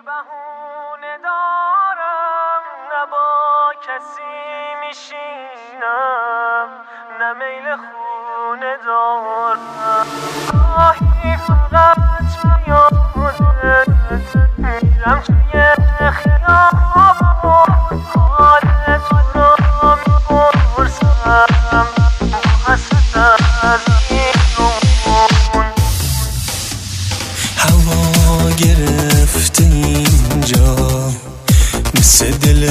بهونه دارم، نه با کسی میشینم، نه میل خونه دارم. گاهی فقط بیادت میرم توی خیابون، حال تو رو میپرسم با حسرت از اینون. هوا گرفته اینجا مثل دل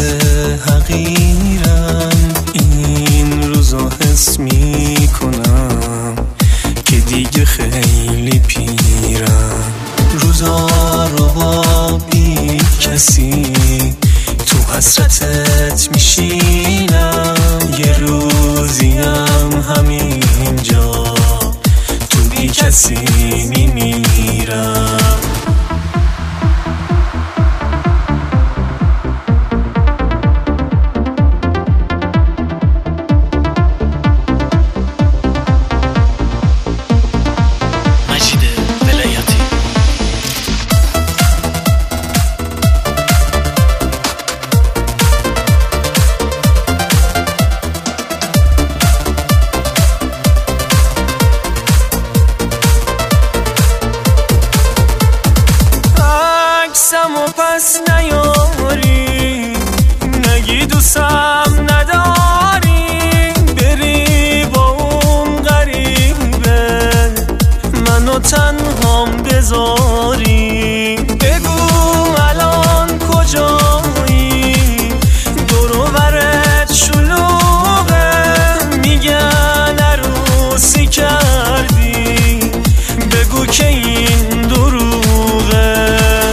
حقیرم، این روزا حس میکنم که دیگه خیلی پیرم. روزا رو با بی کسی تو حسرتت میشینم، یه روزیم همینجا تو بی کسی میمیرم. و پس نیاری، نگی دوستم نداری، بری با اون غریبه منو تنهام بذاری. بگو الان کجایی، دور و برت شلوغه، میگن عروسی کردی، بگو که این دروغه.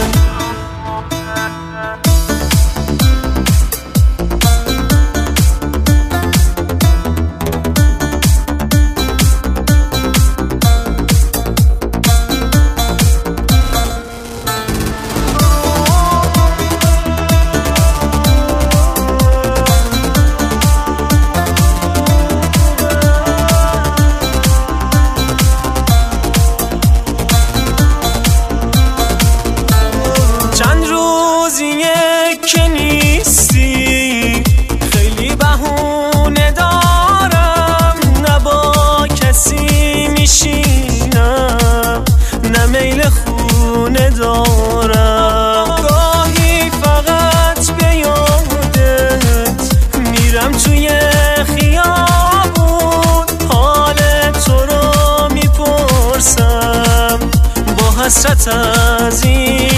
که نیستی خیلی بهونه دارم، نه با کسی میشینم، نه میل خونه دارم. گاهی فقط به یادت میرم توی خیابون، حال تو رو میپرسم با حسرت از این